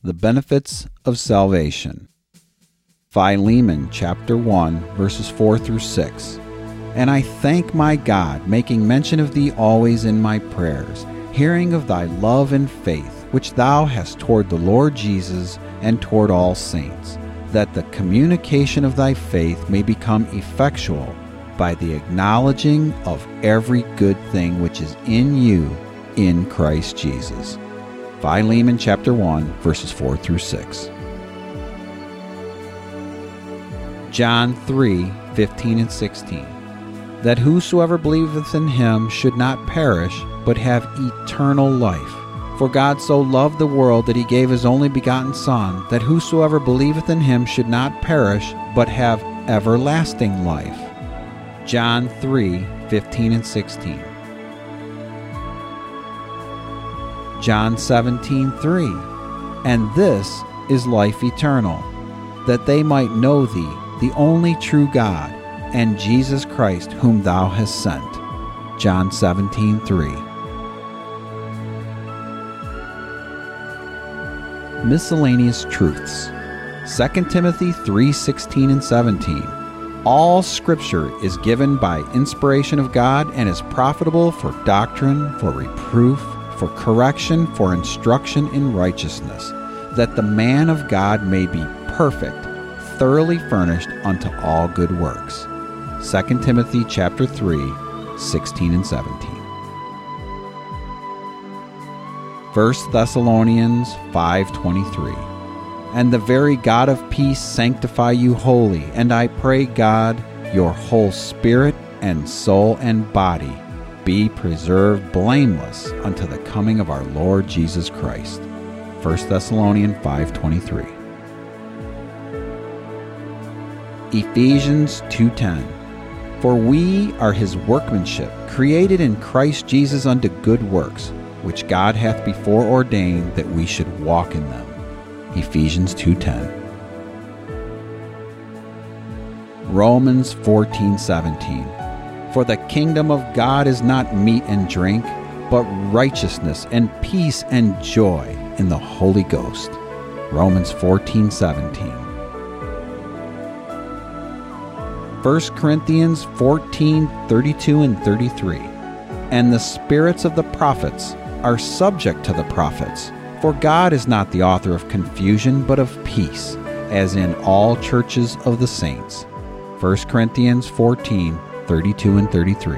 The benefits of salvation. Philemon chapter 1, verses 4 through 6. And I thank my God, making mention of thee always in my prayers, hearing of thy love and faith, which thou hast toward the Lord Jesus and toward all saints, that the communication of thy faith may become effectual by the acknowledging of every good thing which is in you in Christ Jesus. Philemon chapter 1, verses 4 through 6. John 3, 15 and 16. That whosoever believeth in him should not perish, but have eternal life. For God so loved the world that he gave his only begotten Son, that whosoever believeth in him should not perish, but have everlasting life. John 3, 15 and 16. John 17:3. And this is life eternal, that they might know thee, the only true God, and Jesus Christ whom thou hast sent. John 17:3. Miscellaneous truths. 2 Timothy 3:16 and 17. All Scripture is given by inspiration of God and is profitable for doctrine, for reproof, for correction, for instruction in righteousness, that the man of God may be perfect, thoroughly furnished unto all good works. 2 Timothy chapter 3, 16 and 17. 1 Thessalonians 5:23. And the very God of peace sanctify you wholly, and I pray God, your whole spirit and soul and body be preserved blameless unto the coming of our Lord Jesus Christ. 1 Thessalonians 5:23. Ephesians 2:10. For we are his workmanship, created in Christ Jesus unto good works, which God hath before ordained that we should walk in them. Ephesians 2:10. Romans 14:17. For the kingdom of God is not meat and drink, but righteousness and peace and joy in the Holy Ghost. Romans 14:17. 1 Corinthians 14:32 and 33. And the spirits of the prophets are subject to the prophets, for God is not the author of confusion, but of peace, as in all churches of the saints. 1 Corinthians 14:32 and 33.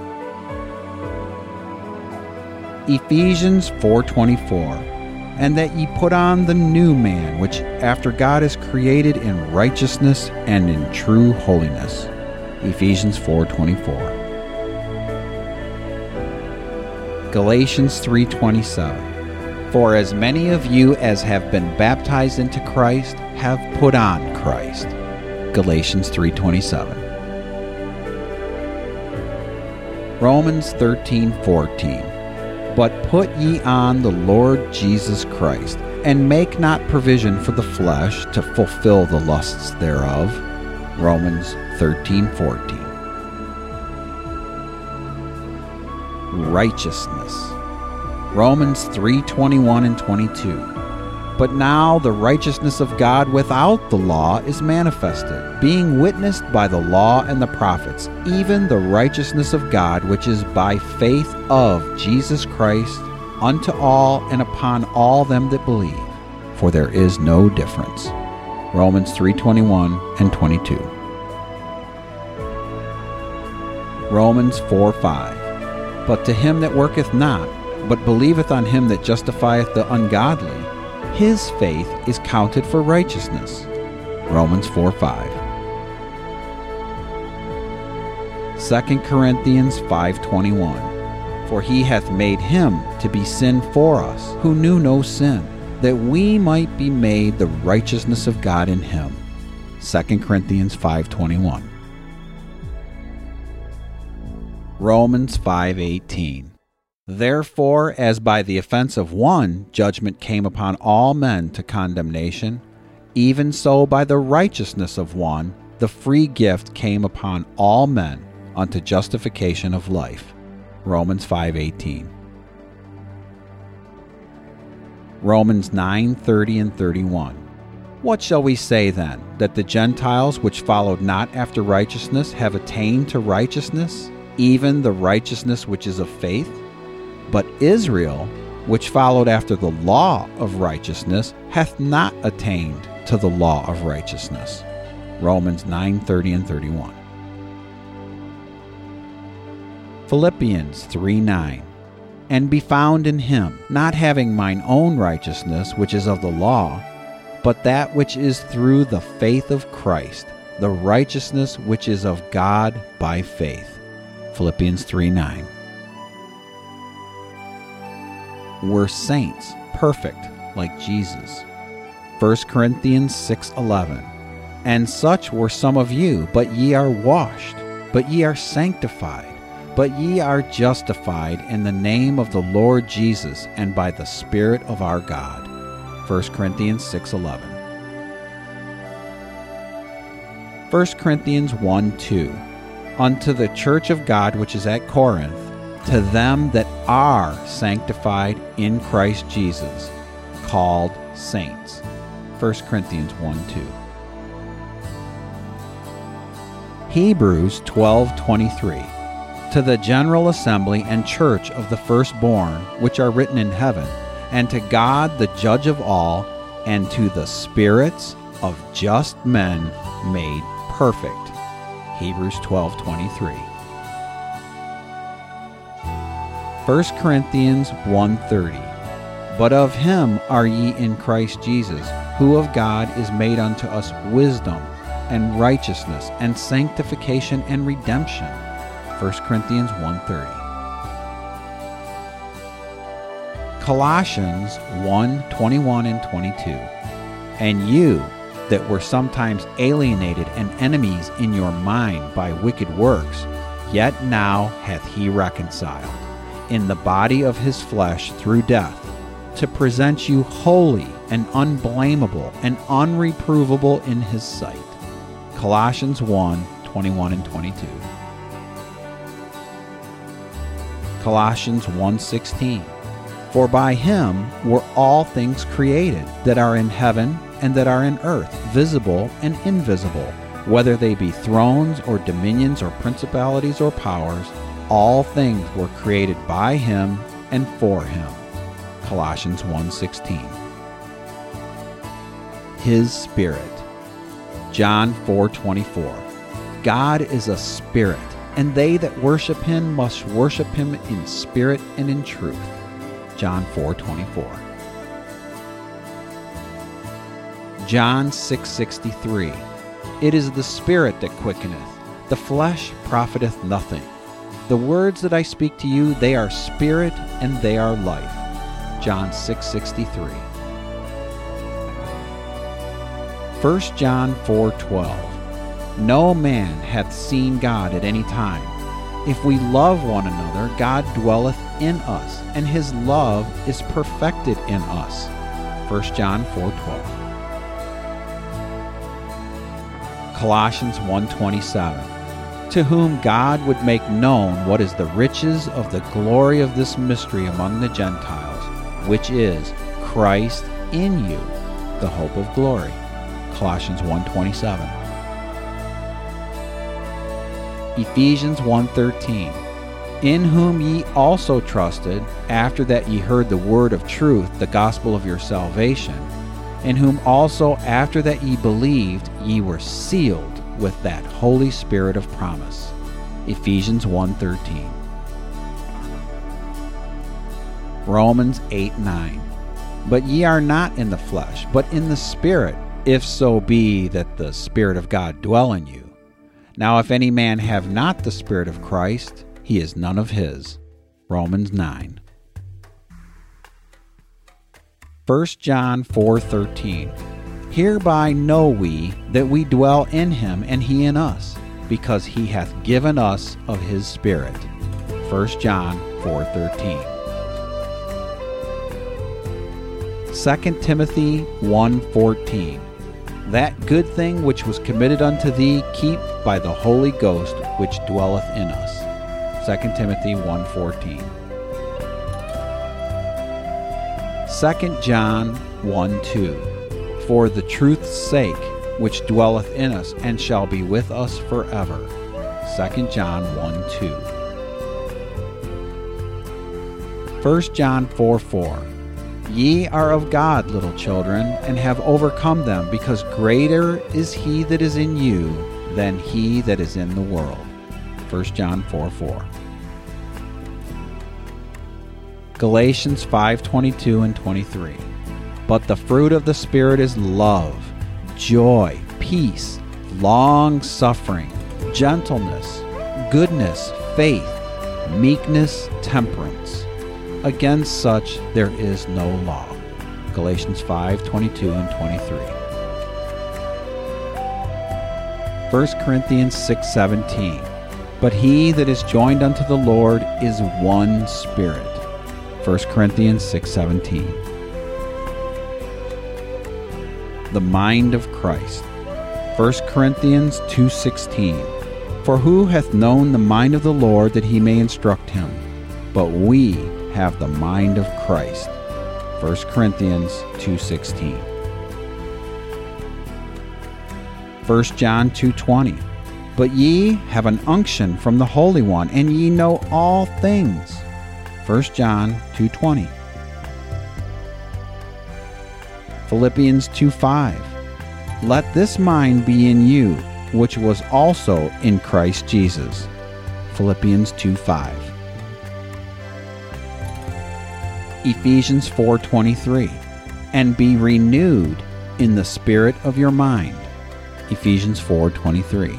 Ephesians 4:24. And that ye put on the new man, which after God is created in righteousness and in true holiness. Ephesians 4:24. Galatians 3:27. For as many of you as have been baptized into Christ have put on Christ. Galatians 3:27. Romans 13:14. But put ye on the Lord Jesus Christ, and make not provision for the flesh to fulfill the lusts thereof. Romans 13:14. Righteousness. Romans 3:21 and 22. But now the righteousness of God without the law is manifested, being witnessed by the law and the prophets, even the righteousness of God which is by faith of Jesus Christ unto all and upon all them that believe, for there is no difference. Romans 3:21 and 22. Romans 4:5. But to him that worketh not, but believeth on him that justifieth the ungodly, his faith is counted for righteousness. Romans 4:5. 2 Corinthians 5:21. For he hath made him to be sin for us, who knew no sin, that we might be made the righteousness of God in him. 2 Corinthians 5:21. Romans 5:18. Therefore, as by the offense of one judgment came upon all men to condemnation, even so by the righteousness of one the free gift came upon all men unto justification of life. Romans 5:18. Romans 9:30 and 31. What shall we say then? That the Gentiles which followed not after righteousness have attained to righteousness, even the righteousness which is of faith? But Israel, which followed after the law of righteousness, hath not attained to the law of righteousness. Romans 9:30 and 31. Philippians 3:9. And be found in him, not having mine own righteousness, which is of the law, but that which is through the faith of Christ, the righteousness which is of God by faith. Philippians 3:9. We're saints, perfect, like Jesus. 1 Corinthians 6:11. And such were some of you, but ye are washed, but ye are sanctified, but ye are justified in the name of the Lord Jesus and by the Spirit of our God. 1 Corinthians 6:11. 1 Corinthians 1:2. Unto the church of God which is at Corinth, to them that are sanctified in Christ Jesus, called saints. 1 Corinthians 1:2. Hebrews 12:23. To the general assembly and church of the firstborn, which are written in heaven, and to God the judge of all, and to the spirits of just men made perfect. Hebrews 12:23. 1 Corinthians 1:30. But of him are ye in Christ Jesus, who of God is made unto us wisdom, and righteousness, and sanctification, and redemption. 1 Corinthians 1:30. Colossians 1:21 and 22. And you that were sometimes alienated and enemies in your mind by wicked works, yet now hath he reconciled, in the body of his flesh through death, to present you holy and unblameable and unreprovable in his sight. Colossians 1:21 and 22. Colossians 1:16. For by him were all things created, that are in heaven and that are in earth, visible and invisible, whether they be thrones or dominions or principalities or powers, all things were created by him and for him. Colossians 1:16. His Spirit. John 4:24. God is a spirit, and they that worship him must worship him in spirit and in truth. John 4:24. John 6:63. It is the Spirit that quickeneth, the flesh profiteth nothing. The words that I speak to you, they are spirit and they are life. John 6:63. 1 John 4:12. No man hath seen God at any time. If we love one another, God dwelleth in us, and his love is perfected in us. 1 John 4:12. Colossians 1:27. To whom God would make known what is the riches of the glory of this mystery among the Gentiles, which is Christ in you, the hope of glory. Colossians 1:27. Ephesians 1:13. In whom ye also trusted, after that ye heard the word of truth, the gospel of your salvation, in whom also after that ye believed, ye were sealed with that Holy Spirit of promise. Ephesians 1:13. Romans 8:9. But ye are not in the flesh, but in the Spirit, if so be that the Spirit of God dwell in you. Now if any man have not the Spirit of Christ, he is none of his. Romans 9. 1 John 4:13. Hereby know we that we dwell in him and he in us, because he hath given us of his Spirit. 1 John 4:13. 2 Timothy 1:14. That good thing which was committed unto thee keep by the Holy Ghost which dwelleth in us. 2 Timothy 1:14. 2 John 1:2. For the truth's sake, which dwelleth in us and shall be with us forever. 2 John 1:2. 1 John 4:4. Ye are of God, little children, and have overcome them, because greater is he that is in you than he that is in the world. 1 John 4:4. Galatians 5:22 and 23. But the fruit of the Spirit is love, joy, peace, long-suffering, gentleness, goodness, faith, meekness, temperance. Against such there is no law. Galatians 5:22 and 23. 1 Corinthians 6:17. But he that is joined unto the Lord is one spirit. 1 Corinthians 6:17. The mind of Christ. 1 Corinthians 2:16. For who hath known the mind of the Lord that he may instruct him? But we have the mind of Christ. 1 Corinthians 2:16. 1 John 2:20. But ye have an unction from the Holy One, and ye know all things. 1 John 2:20. Philippians 2:5. Let this mind be in you, which was also in Christ Jesus. Philippians 2:5. Ephesians 4:23. And be renewed in the spirit of your mind. Ephesians 4:23.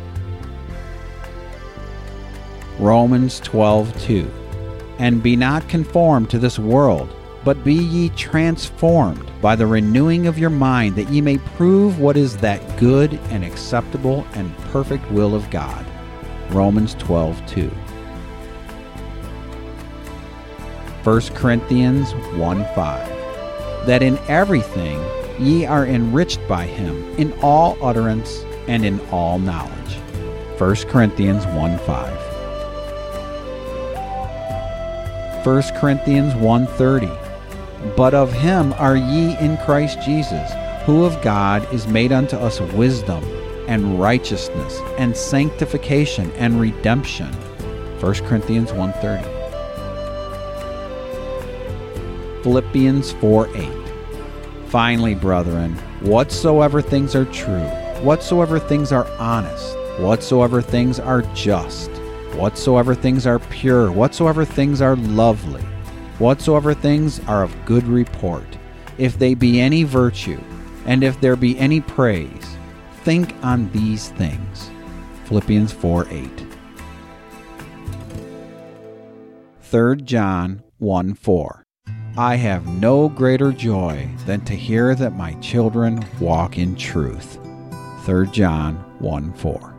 Romans 12:2. And be not conformed to this world, but be ye transformed by the renewing of your mind, that ye may prove what is that good and acceptable and perfect will of God. Romans 12:2. 1 Corinthians 1:5. That in everything ye are enriched by him, in all utterance and in all knowledge. 1 Corinthians 1:5. 1 Corinthians 1:30. But of him are ye in Christ Jesus, who of God is made unto us wisdom, and righteousness, and sanctification, and redemption. 1 Corinthians 1:30. Philippians 4:8. Finally, brethren, whatsoever things are true, whatsoever things are honest, whatsoever things are just, whatsoever things are pure, whatsoever things are lovely, whatsoever things are of good report, if they be any virtue, and if there be any praise, think on these things. Philippians 4:8. 3 John 1:4. I have no greater joy than to hear that my children walk in truth. 3 John 1:4.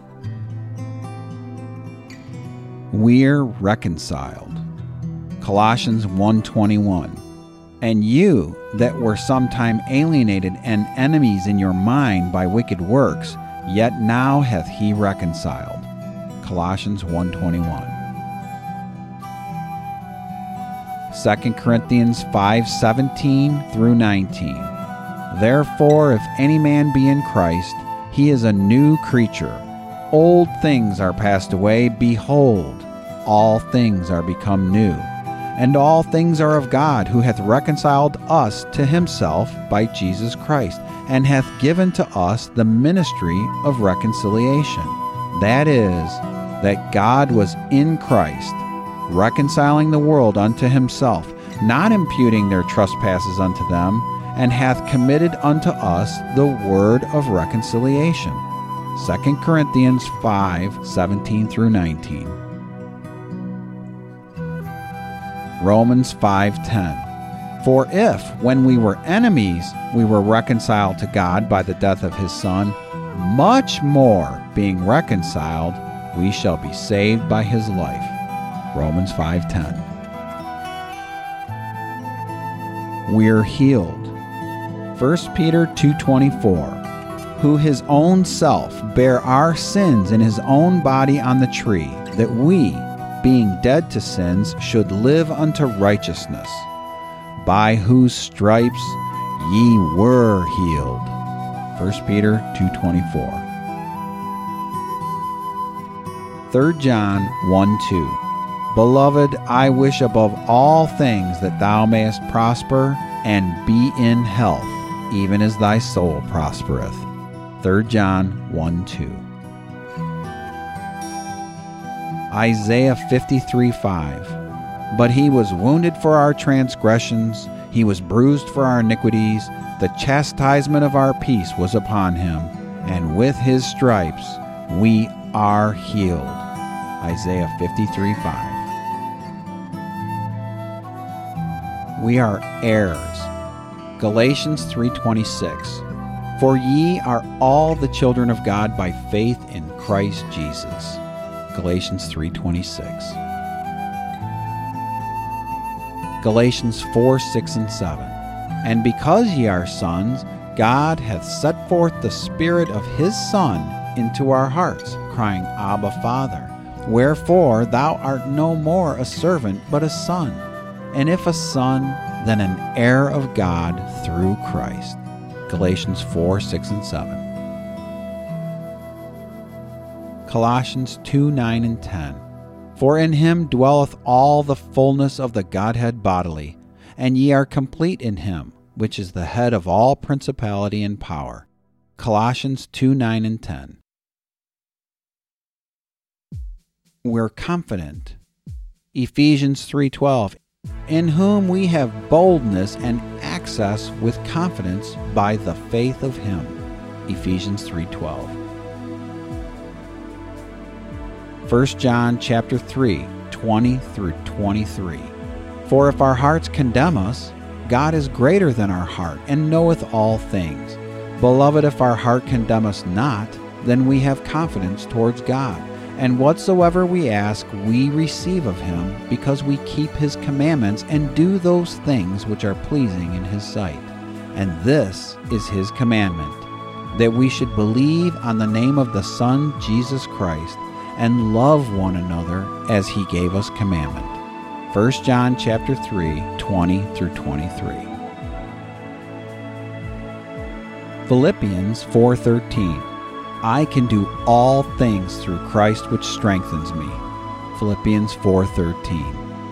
We're reconciled. Colossians 1:21. And you that were sometime alienated and enemies in your mind by wicked works, yet now hath he reconciled. Colossians 1:21. 2 Corinthians 5:17 through 19. Therefore, if any man be in Christ, he is a new creature. Old things are passed away, behold, all things are become new. And all things are of God, who hath reconciled us to himself by Jesus Christ, and hath given to us the ministry of reconciliation. That is, that God was in Christ, reconciling the world unto himself, not imputing their trespasses unto them, and hath committed unto us the word of reconciliation. 2 Corinthians 5:17 through 19. Romans 5:10. For if, when we were enemies, we were reconciled to God by the death of his Son, much more, being reconciled, we shall be saved by his life. Romans 5:10. We're healed. 1 Peter 2:24. Who his own self bare our sins in his own body on the tree, that we, being dead to sins, should live unto righteousness. by whose stripes ye were healed. 1 Peter 2:24. 3 John 1:2. Beloved, I wish above all things that thou mayest prosper and be in health, even as thy soul prospereth. 3 John 1:2. Isaiah 53:5. But he was wounded for our transgressions, he was bruised for our iniquities, the chastisement of our peace was upon him, and with his stripes we are healed. Isaiah 53:5. We are heirs. Galatians 3:26. For ye are all the children of God by faith in Christ Jesus. Galatians 3:26. Galatians 4:6 and 7. And because ye are sons, God hath set forth the Spirit of his Son into our hearts, crying, Abba, Father. Wherefore thou art no more a servant, but a son. And if a son, then an heir of God through Christ. Galatians 4:6 and 7. Colossians 2:9 and 10. For in him dwelleth all the fullness of the Godhead bodily, and ye are complete in him, which is the head of all principality and power. Colossians 2:9 and 10. We're confident. Ephesians 3:12. In whom we have boldness and access with confidence by the faith of him. Ephesians 3:12. 1 John chapter 3, 20 through 23. For if our hearts condemn us, God is greater than our heart, and knoweth all things. Beloved, if our heart condemn us not, then we have confidence towards God. And whatsoever we ask, we receive of him, because we keep his commandments and do those things which are pleasing in his sight. And this is his commandment, that we should believe on the name of the Son Jesus Christ, and love one another as he gave us commandment. 1 John chapter 3, 20 through 23. Philippians 4:13. I can do all things through Christ which strengthens me. Philippians 4:13.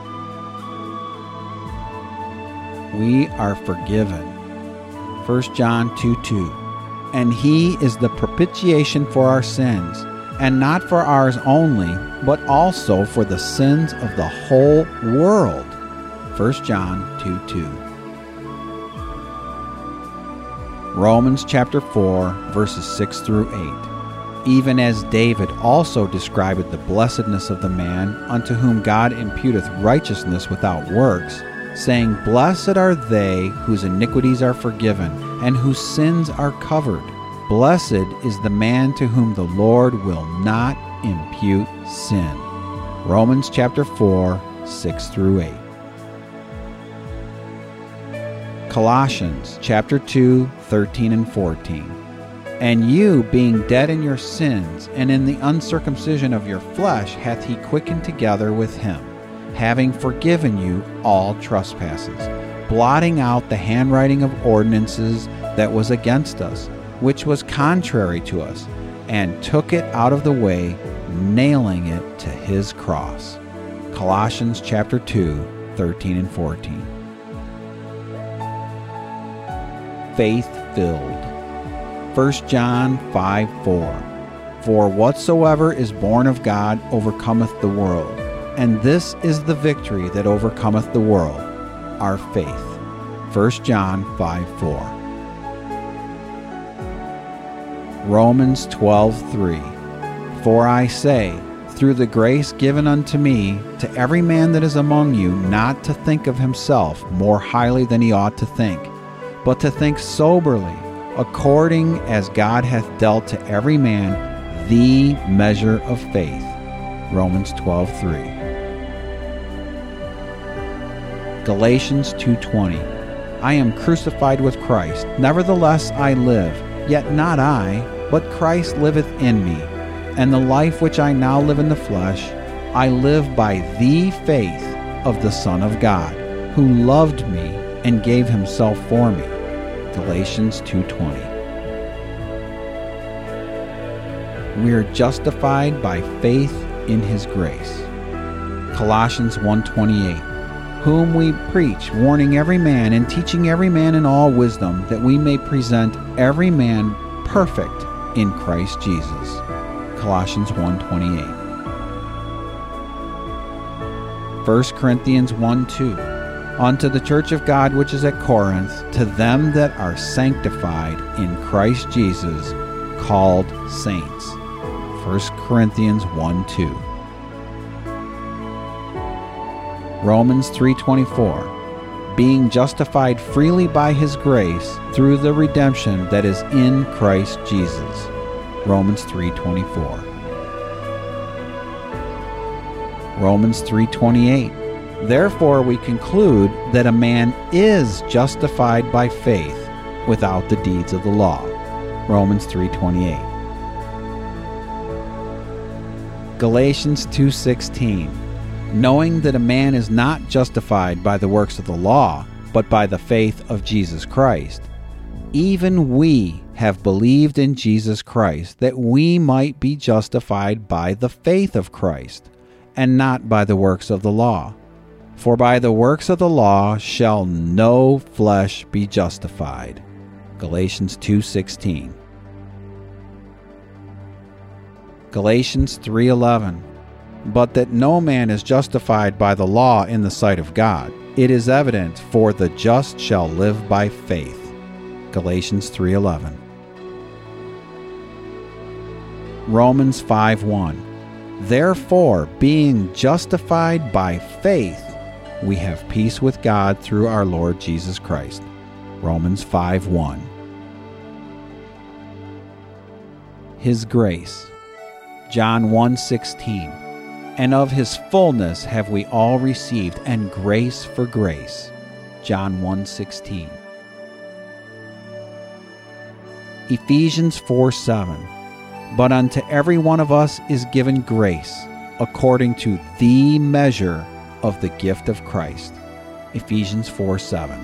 We are forgiven. 1 John 2:2. And he is the propitiation for our sins, and not for ours only, but also for the sins of the whole world. 1 John 2:2. Romans chapter 4, verses 6 through 8. Even as David also described the blessedness of the man unto whom God imputeth righteousness without works, saying, Blessed are they whose iniquities are forgiven, and whose sins are covered. Blessed is the man to whom the Lord will not impute sin. Romans chapter 4, 6 through 8. Colossians chapter 2, 13 and 14. And you, being dead in your sins, and in the uncircumcision of your flesh, hath he quickened together with him, having forgiven you all trespasses, blotting out the handwriting of ordinances that was against us, which was contrary to us, and took it out of the way, nailing it to his cross. Colossians chapter 2, 13 and 14. Faith-filled. 1 John 5:4. For whatsoever is born of God overcometh the world, and this is the victory that overcometh the world, our faith. 1 John 5:4. Romans 12:3. For I say, through the grace given unto me, to every man that is among you, not to think of himself more highly than he ought to think, but to think soberly, according as God hath dealt to every man the measure of faith. Romans 12:3. Galatians 2:20. I am crucified with Christ, nevertheless I live, yet not I, but Christ liveth in me. And the life which I now live in the flesh, I live by the faith of the Son of God, who loved me and gave himself for me. Galatians 2:20. We are justified by faith in his grace. Colossians 1:28. Whom we preach, warning every man and teaching every man in all wisdom, that we may present every man perfect in Christ Jesus. Colossians 1:28. 1 Corinthians 1:2. Unto the church of God which is at Corinth, to them that are sanctified in Christ Jesus, called saints. 1 Corinthians 1:2. Romans 3:24. Being justified freely by his grace through the redemption that is in Christ Jesus. Romans 3:24. Romans 3:28. Therefore we conclude that a man is justified by faith without the deeds of the law. Romans 3:28. Galatians 2:16. Knowing that a man is not justified by the works of the law, but by the faith of Jesus Christ. Even we have believed in Jesus Christ, that we might be justified by the faith of Christ, and not by the works of the law. For by the works of the law shall no flesh be justified. Galatians 2:16. Galatians 3:11. But that no man is justified by the law in the sight of God. It is evident, for the just shall live by faith. Galatians 3:11. Romans 5:1. Therefore, being justified by faith, we have peace with God through our Lord Jesus Christ. Romans 5:1. His grace. John 1:16. And of his fullness have we all received, and grace for grace. John 1:16. Ephesians 4:7. But unto every one of us is given grace, according to the measure of the gift of Christ. Ephesians 4:7.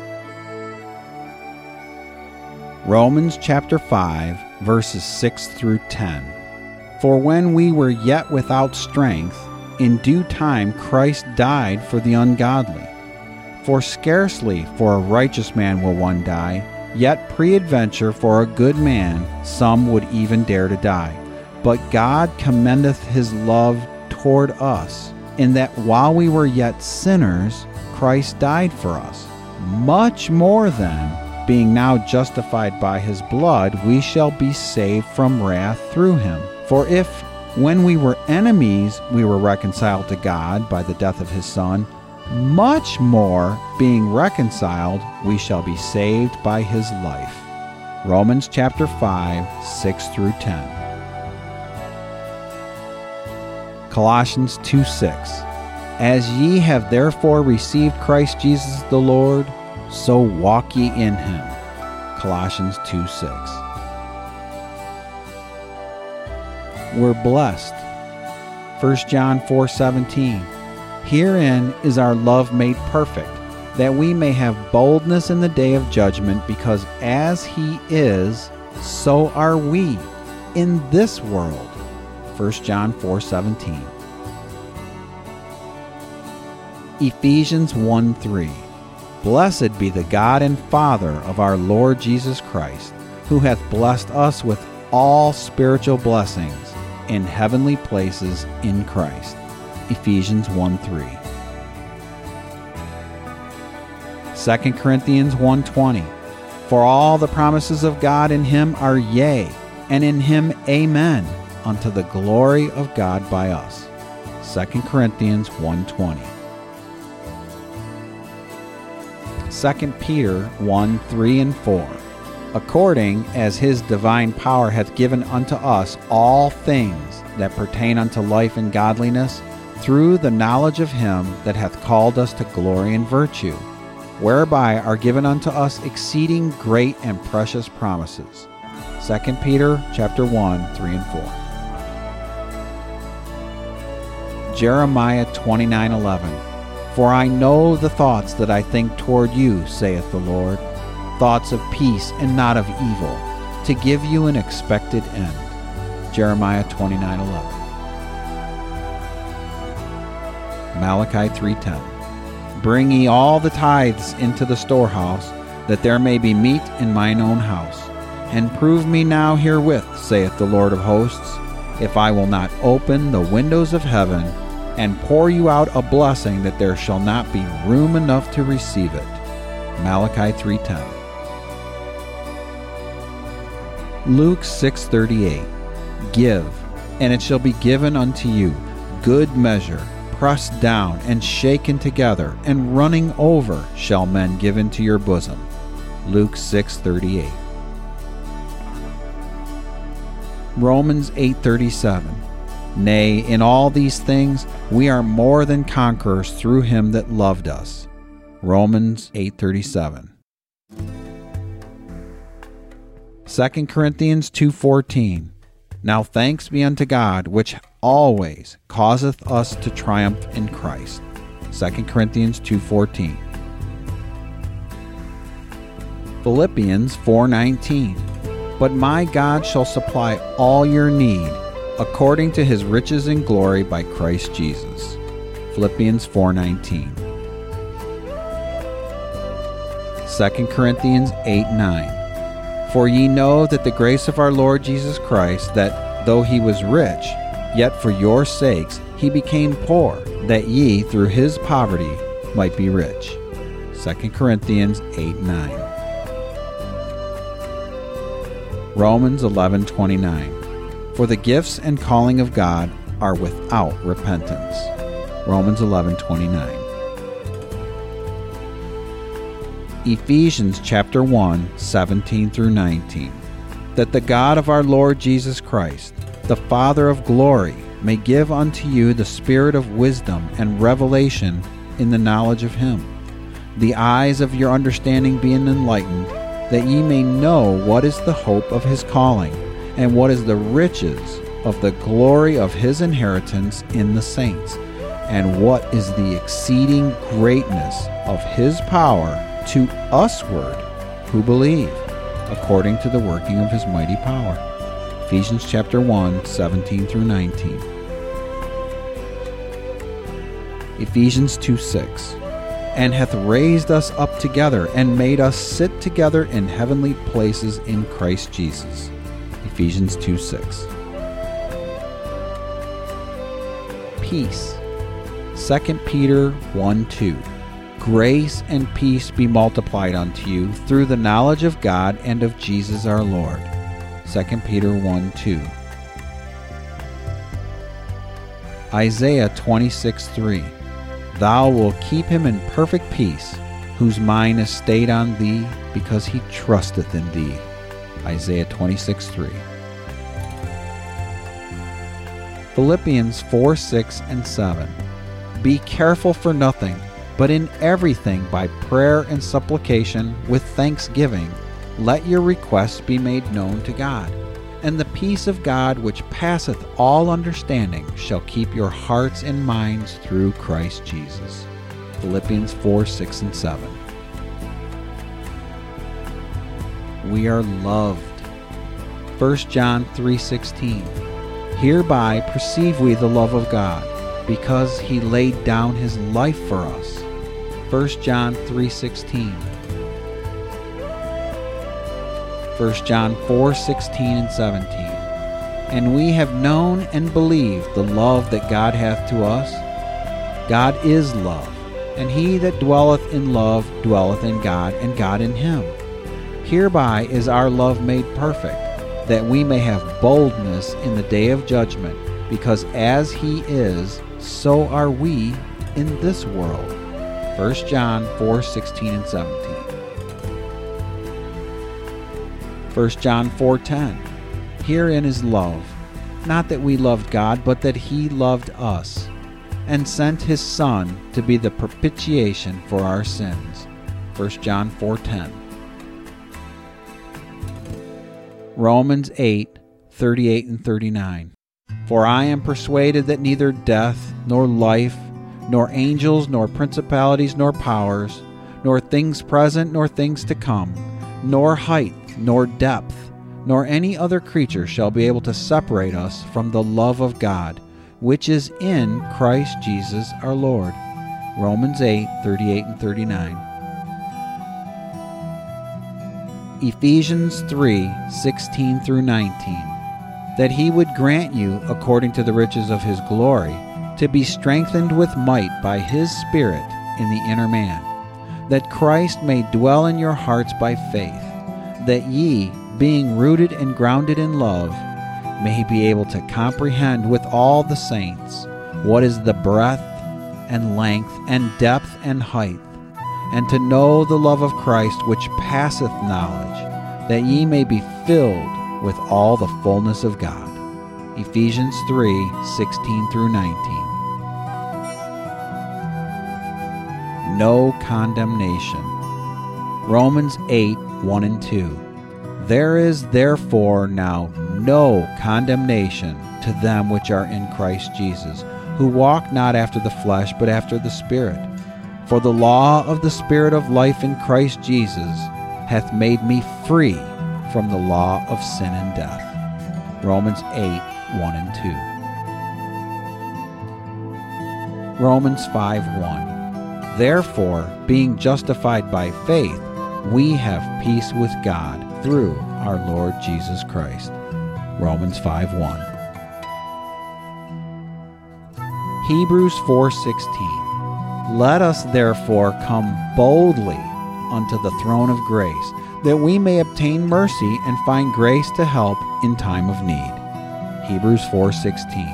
Romans chapter 5, verses 6 through 10. For when we were yet without strength, in due time Christ died for the ungodly. For scarcely for a righteous man will one die, yet peradventure for a good man some would even dare to die. But God commendeth his love toward us, in that while we were yet sinners, Christ died for us. Much more then, being now justified by his blood, we shall be saved from wrath through him. For if, when we were enemies, we were reconciled to God by the death of his Son, much more, being reconciled, we shall be saved by his life. Romans chapter 5, 6 through 10. Colossians 2:6. As ye have therefore received Christ Jesus the Lord, so walk ye in him. Colossians 2:6. We're blessed. 1 John 4:17. Herein is our love made perfect, that we may have boldness in the day of judgment, because as he is, so are we in this world. 1 John 4:17. Ephesians 1:3. Blessed be the God and Father of our Lord Jesus Christ, who hath blessed us with all spiritual blessings in heavenly places in Christ. Ephesians 1:3. 2 Corinthians 1:20. For all the promises of God in him are yea, and in him amen, unto the glory of God by us. 2 Corinthians 1:20. 2 Peter 1:3 and 4. According as his divine power hath given unto us all things that pertain unto life and godliness, through the knowledge of him that hath called us to glory and virtue, whereby are given unto us exceeding great and precious promises. 2 Peter chapter 1:3 and 4. Jeremiah 29:11. For I know the thoughts that I think toward you, saith the Lord, thoughts of peace and not of evil, to give you an expected end. Jeremiah 29:11. Malachi 3:10. Bring ye all the tithes into the storehouse, that there may be meat in mine own house. And prove me now herewith, saith the Lord of hosts, if I will not open the windows of heaven, and pour you out a blessing that there shall not be room enough to receive it. Malachi 3:10. Luke 6:38. Give, and it shall be given unto you, good measure, pressed down and shaken together, and running over shall men give into your bosom. Luke 6:38. Romans 8:37. Nay, in all these things we are more than conquerors through him that loved us. Romans 8:37. 2 Corinthians 2:14. Now thanks be unto God, which always causeth us to triumph in Christ. 2 Corinthians 2:14. Philippians 4:19. But my God shall supply all your need, according to his riches in glory by Christ Jesus. Philippians 4:19. 2 Corinthians 8:9. For ye know that the grace of our Lord Jesus Christ, that though he was rich, yet for your sakes he became poor, that ye through his poverty might be rich. 2 Corinthians 8:9. Romans 11:29. For the gifts and calling of God are without repentance. Romans 11:29. Ephesians chapter 1, 17 through 19. That the God of our Lord Jesus Christ, the Father of glory, may give unto you the spirit of wisdom and revelation in the knowledge of him, the eyes of your understanding being enlightened, that ye may know what is the hope of his calling, and what is the riches of the glory of his inheritance in the saints, and what is the exceeding greatness of his power to usward who believe, according to the working of his mighty power. Ephesians chapter 1, 17 through 19. Ephesians 2:6. And hath raised us up together, and made us sit together in heavenly places in Christ Jesus. Ephesians 2:6. Peace. 2 Peter 1:2. Grace and peace be multiplied unto you through the knowledge of God and of Jesus our Lord. 2 Peter 1:2. Isaiah 26:3. Thou wilt keep him in perfect peace, whose mind is stayed on thee, because he trusteth in thee. Isaiah 26:3. Philippians 4:6 and 7. Be careful for nothing, but in everything by prayer and supplication with thanksgiving, let your requests be made known to God. And the peace of God, which passeth all understanding, shall keep your hearts and minds through Christ Jesus. Philippians 4:6 and 7. We are loved. 1 John 3:16. Hereby perceive we the love of God, because he laid down his life for us. 1 John 3:16. 1 John 4:16 and 17. And we have known and believed the love that God hath to us. God is love, and he that dwelleth in love dwelleth in God, and God in him. Hereby is our love made perfect, that we may have boldness in the day of judgment, because as he is, so are we in this world. 1 John 4:16 and 17. 1 John 4:10. Herein is love, not that we loved God, but that he loved us, and sent his Son to be the propitiation for our sins. 1 John 4:10. Romans 8:38 and 39. For I am persuaded that neither death, nor life, nor angels, nor principalities, nor powers, nor things present, nor things to come, nor height, nor depth, nor any other creature shall be able to separate us from the love of God, which is in Christ Jesus our Lord. Romans 8:38 and 39. Ephesians 3:16 through 19. That he would grant you, according to the riches of his glory, to be strengthened with might by his Spirit in the inner man, that Christ may dwell in your hearts by faith, that ye, being rooted and grounded in love, may be able to comprehend with all the saints what is the breadth and length and depth and height, and to know the love of Christ which passeth knowledge, that ye may be filled with all the fullness of God. Ephesians 3:16 through 19. No condemnation. Romans 8:1 and 2. There is therefore now no condemnation to them which are in Christ Jesus, who walk not after the flesh, but after the Spirit. For the law of the Spirit of life in Christ Jesus hath made me free from the law of sin and death. Romans 8:1 and 2. Romans 5:1. Therefore, being justified by faith, we have peace with God through our Lord Jesus Christ. Romans 5:1. Hebrews 4:16. Let us therefore come boldly unto the throne of grace, that we may obtain mercy and find grace to help in time of need. Hebrews 4:16.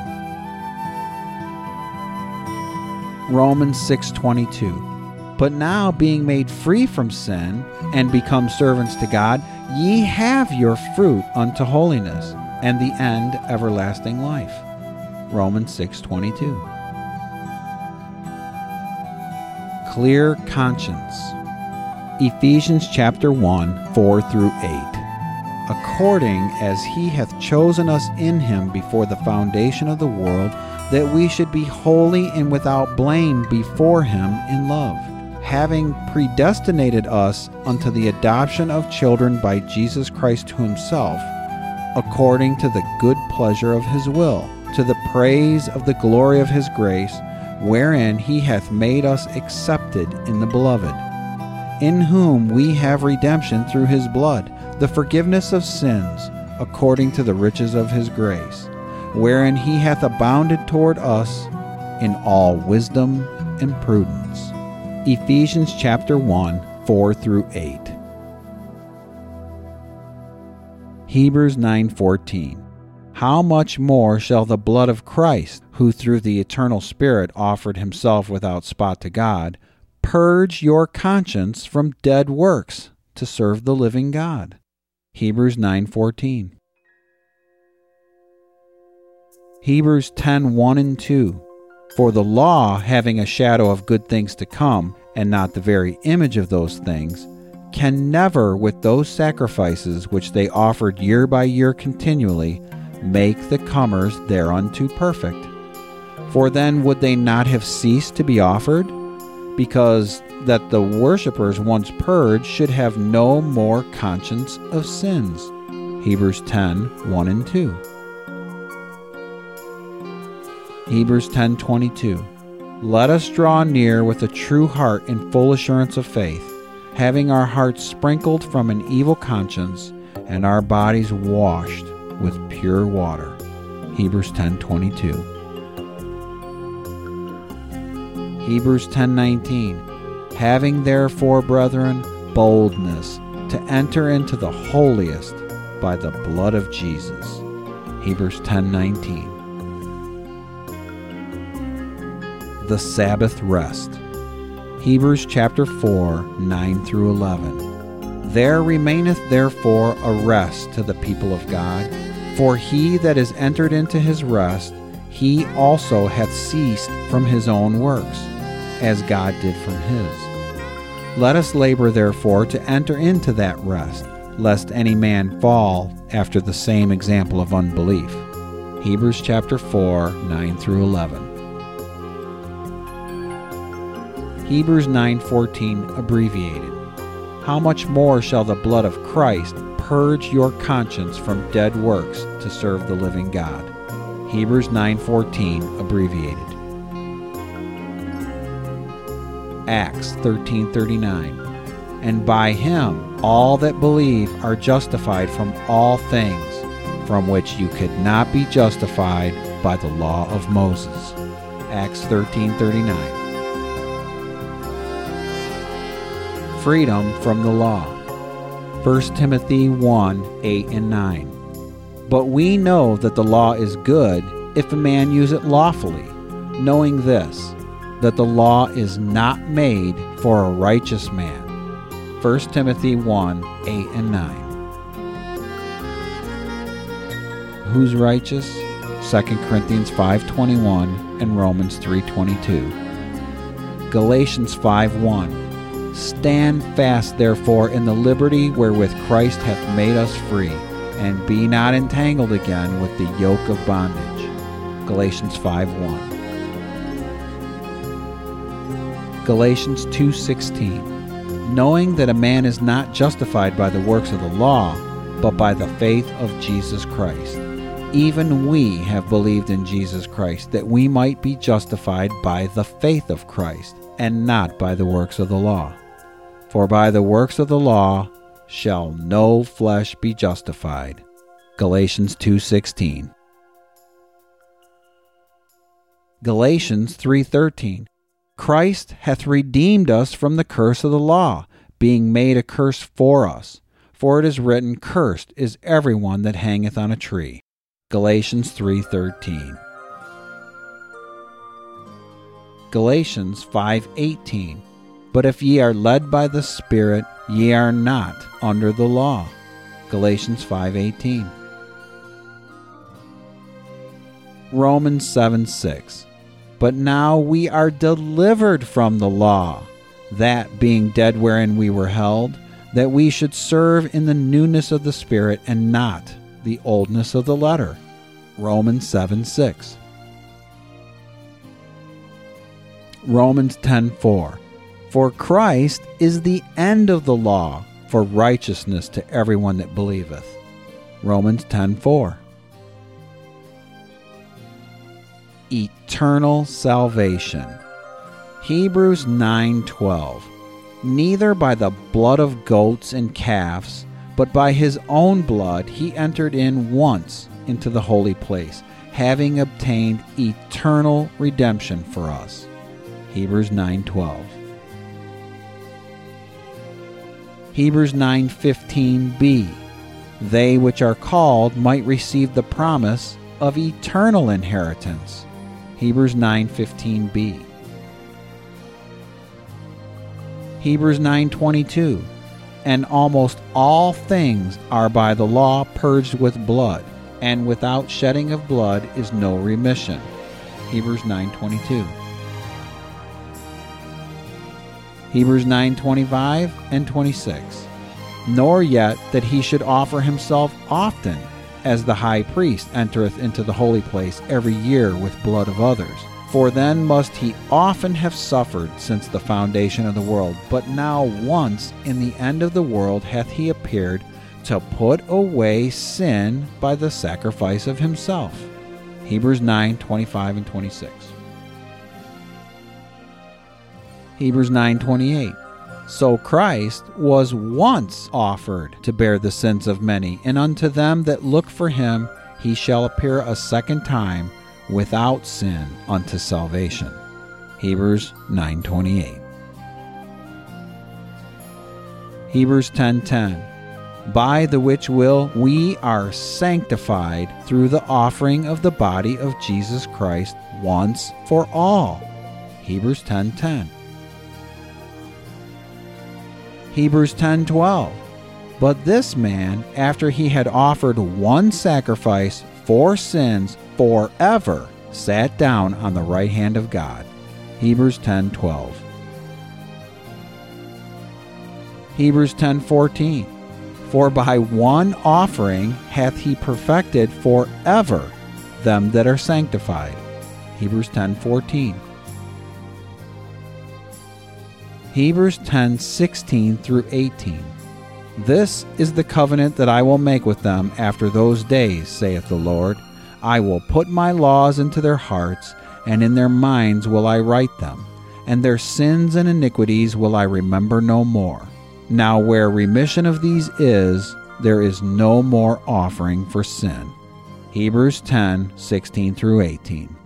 Romans 6:22. But now, being made free from sin and become servants to God, ye have your fruit unto holiness, and the end everlasting life. Romans 6:22. Clear conscience. Ephesians chapter 1:4 through 8. According as he hath chosen us in him before the foundation of the world, that we should be holy and without blame before him in love, having predestinated us unto the adoption of children by Jesus Christ to himself, according to the good pleasure of his will, to the praise of the glory of his grace, wherein he hath made us accepted in the beloved, in whom we have redemption through his blood, the forgiveness of sins, according to the riches of his grace, wherein he hath abounded toward us in all wisdom and prudence. Ephesians chapter 1:4 through 8. Hebrews 9:14. How much more shall the blood of Christ, who through the eternal Spirit offered himself without spot to God, purge your conscience from dead works to serve the living God? Hebrews 9:14. Hebrews 10:1 and 2. For the law, having a shadow of good things to come, and not the very image of those things, can never, with those sacrifices which they offered year by year continually, make the comers thereunto perfect. For then would they not have ceased to be offered? Because that the worshippers once purged should have no more conscience of sins. Hebrews 10:1 and 2. Hebrews 10:22. Let us draw near with a true heart in full assurance of faith, having our hearts sprinkled from an evil conscience and our bodies washed with pure water. Hebrews 10:22. Hebrews 10:19. Having therefore, brethren, boldness to enter into the holiest by the blood of Jesus. Hebrews 10:19. The Sabbath rest. Hebrews chapter 4:9 through 11. There remaineth therefore a rest to the people of God, for he that is entered into his rest, he also hath ceased from his own works, as God did from his. Let us labor therefore to enter into that rest, lest any man fall after the same example of unbelief. Hebrews chapter 4:9 through 11. Hebrews 9:14 abbreviated. How much more shall the blood of Christ purge your conscience from dead works to serve the living God? Hebrews 9:14 abbreviated. Acts 13:39. And by him all that believe are justified from all things, from which you could not be justified by the law of Moses. Acts 13:39. Freedom from the law. 1 Timothy 1:8 and 9. But we know that the law is good if a man use it lawfully, knowing this, that the law is not made for a righteous man. 1 Timothy 1:8 and 9. Who's righteous? 2 Corinthians 5:21 and Romans 3:22. Galatians 5:1. Stand fast therefore in the liberty wherewith Christ hath made us free, and be not entangled again with the yoke of bondage. Galatians 5:1. Galatians 2:16. Knowing that a man is not justified by the works of the law, but by the faith of Jesus Christ. Even we have believed in Jesus Christ, that we might be justified by the faith of Christ, and not by the works of the law. For by the works of the law shall no flesh be justified. Galatians 2:16. Galatians 3:13. Christ hath redeemed us from the curse of the law, being made a curse for us. For it is written, Cursed is every one that hangeth on a tree. Galatians 3:13. Galatians 5:18. But if ye are led by the Spirit, ye are not under the law. Galatians 5:18. Romans 7:6. But now we are delivered from the law, that being dead wherein we were held, that we should serve in the newness of the Spirit and not the oldness of the letter. Romans 7:6. Romans 10:4. For Christ is the end of the law for righteousness to everyone that believeth. Romans 10:4. Eternal salvation. Hebrews 9:12. Neither by the blood of goats and calves, but by his own blood he entered in once into the holy place, having obtained eternal redemption for us. Hebrews 9:12. Hebrews 9:15b. They which are called might receive the promise of eternal inheritance. Hebrews 9:15b. Hebrews 9:22. And almost all things are by the law purged with blood, and without shedding of blood is no remission. Hebrews 9:22. Hebrews 9:25 and 26. Nor yet that he should offer himself often, as the high priest entereth into the holy place every year with blood of others. For then must he often have suffered since the foundation of the world. But now once in the end of the world hath he appeared to put away sin by the sacrifice of himself. Hebrews 9:25 and 26. Hebrews 9:28. So Christ was once offered to bear the sins of many, and unto them that look for him he shall appear a second time without sin unto salvation. Hebrews 9:28. Hebrews 10:10. By the which will we are sanctified through the offering of the body of Jesus Christ once for all. Hebrews 10:10. Hebrews 10:12. But this man, after he had offered one sacrifice for sins forever, sat down on the right hand of God. Hebrews 10:12. Hebrews 10:14. For by one offering hath he perfected forever them that are sanctified. Hebrews 10:14. Hebrews 10:16 through 18. This is the covenant that I will make with them after those days, saith the Lord. I will put my laws into their hearts, and in their minds will I write them, and their sins and iniquities will I remember no more. Now where remission of these is, there is no more offering for sin. Hebrews 10:16 through 18.